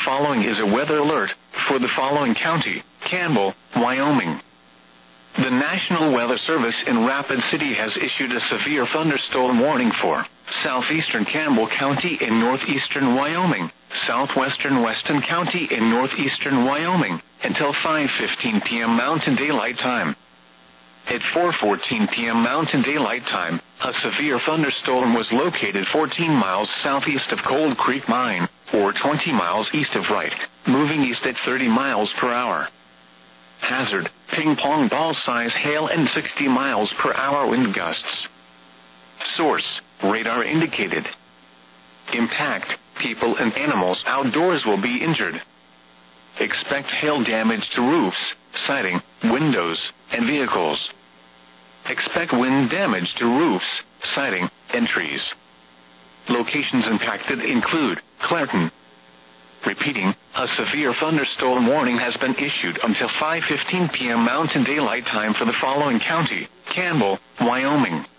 following is a weather alert for the following county: Campbell, Wyoming. The National Weather Service in Rapid City has issued a severe thunderstorm warning for southeastern Campbell County in northeastern Wyoming, southwestern Weston County in northeastern Wyoming, until 5:15 p.m. Mountain Daylight Time. At 4:14 p.m. Mountain Daylight Time, a severe thunderstorm was located 14 miles southeast of Cold Creek Mine, or 20 miles east of Wright, moving east at 30 miles per hour. Hazard: ping-pong ball-size hail and 60 miles per hour wind gusts. Source: radar indicated. Impact: people and animals outdoors will be injured. Expect hail damage to roofs, siding, windows, and vehicles. Expect wind damage to roofs, siding, and trees. Locations impacted include Clairton. Repeating, a severe thunderstorm warning has been issued until 5:15 p.m. Mountain Daylight Time for the following county: Campbell, Wyoming.